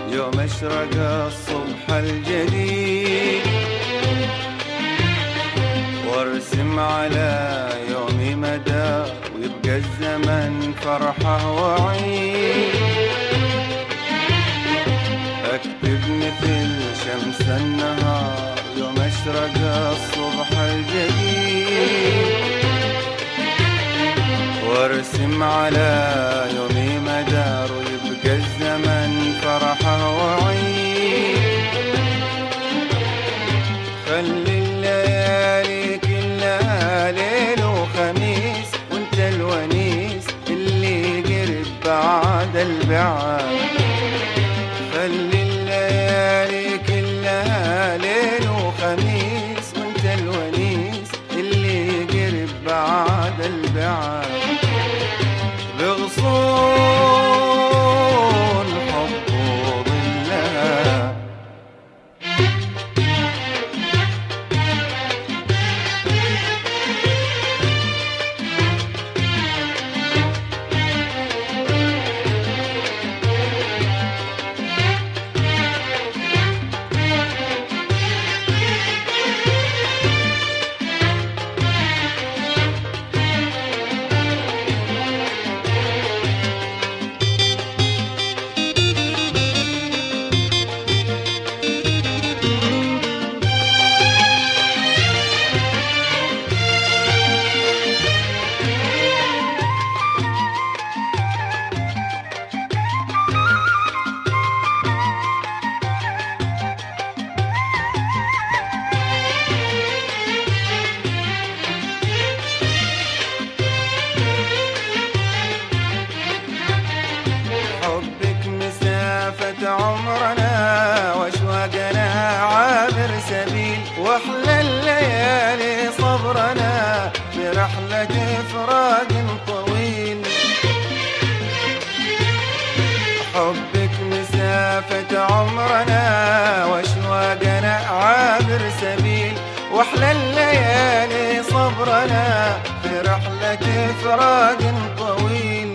يوم اشرق الصبح الجديد، وارسم على يومي مدى ويبقى الزمن فرحة وعيد. اكتب مثل شمس النهار يوم اشرق الصبح الجديد، وارسم على يومي مدار ويبقى الزمن فرحة وعيد. خلي الليالي كلها ليل وخميس، وانت الونيس اللي قرب بعد البعاد. خلي الليالي كلها ليل وخميس، وانت الونيس اللي قرب بعد البعاد. بغصون حب وظلها عمرنا واشواقنا عابر سبيل، واحلى الليالي صبرنا برحلة فراق طويل. حبك مسافة عمرنا واشواقنا عابر سبيل، واحلى الليالي صبرنا برحلة فراق طويل.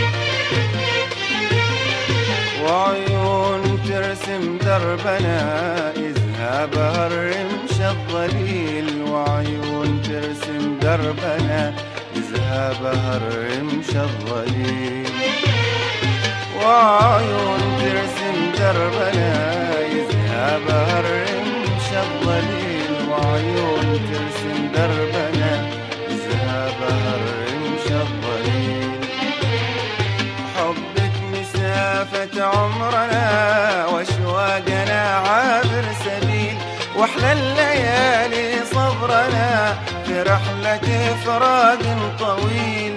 وعيون ترسم دربنا يذهبها الرمش الظليل، وعيون ترسم دربنا يذهبها الرمش الظليل. وعيون ترسم دربنا يذهبها الرمش الظليل، وعيون ترسم دربنا يذهبها الرمش الظليل. حبك مسافة عمرنا واشواقنا عابر سبيل، واحلى الليالي صبرنا في رحلة فراق طويل.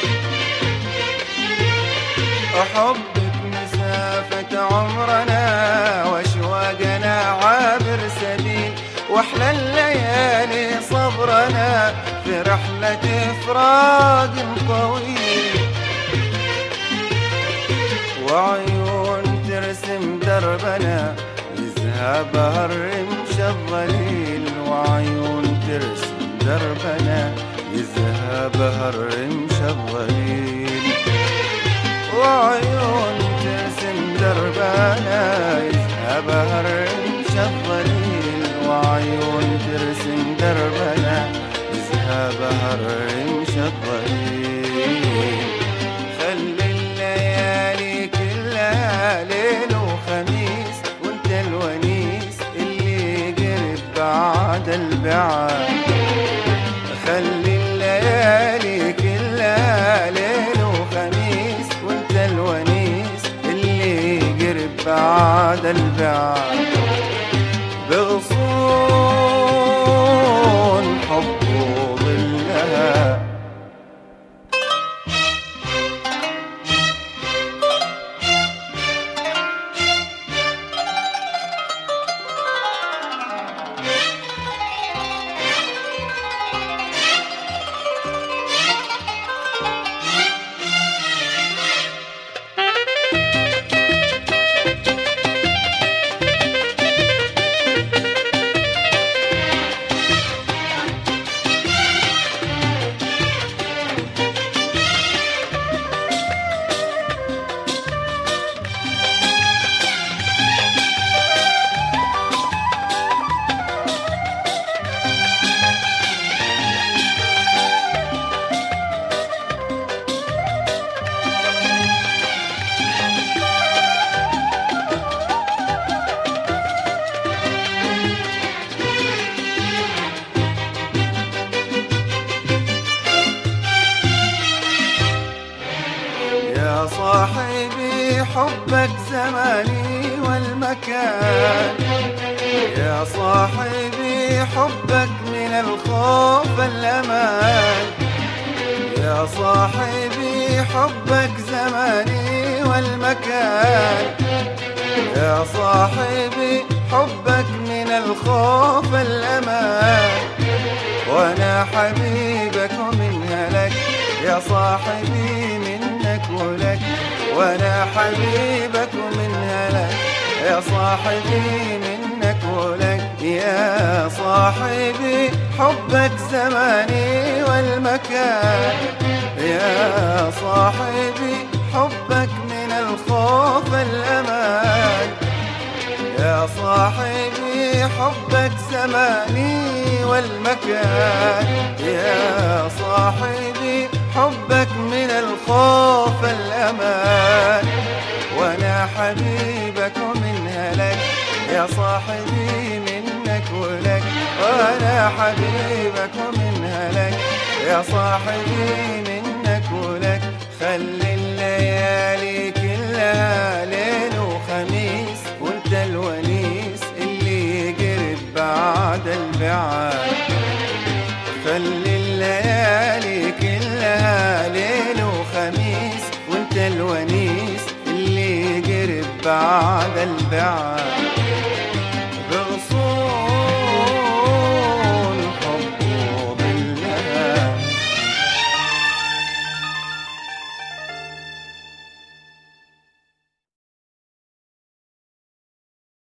حبك مسافة عمرنا واشواقنا عابر سبيل، واحلى الليالي صبرنا في رحلة فراق طويل. وعيون ترسم دربنا يذهبها الرمش الظليل، وعيون ترسم دربنا يذهبها الرمش الظليل. وعيون ترسم دربنا يذهبها الرمش الظليل، وعيون ترسم دربنا يذهبها الرمش الظليل. خلي الليالي كلها ليل وخميس، وانت الونيس اللي قرب بعد البعاد. خلي الليالي كلها ليل وخميس، وانت الونيس اللي قرب بعد البعاد. بغصون حب وظلها والمكان. يا صاحبي حبك من الخوف الأمان، يا صاحبي حبك زماني والمكان. يا صاحبي حبك من الخوف الأمان، وأنا حبيبك ومنها لك يا صاحبي، منك ولك. وأنا حبيبك ومنها لك يا صاحبي، منك ولك. يا صاحبي حبك زماني والمكان، يا صاحبي حبك من الخوف الأمان. يا صاحبي حبك زماني والمكان، يا صاحبي حبك من الخوف الأمان. وأنا حبيبك ومنها لك يا صاحبي، منك ولك. وأنا حبيبك ومنها لك يا صاحبي، منك ولك. خلي الليالي كلها ليل وخميس، وانت الونيس اللي يقرب بعد البعاد. خلي الليالي كلها ليل وخميس، وانت الونيس اللي يقرب بعد البعاد.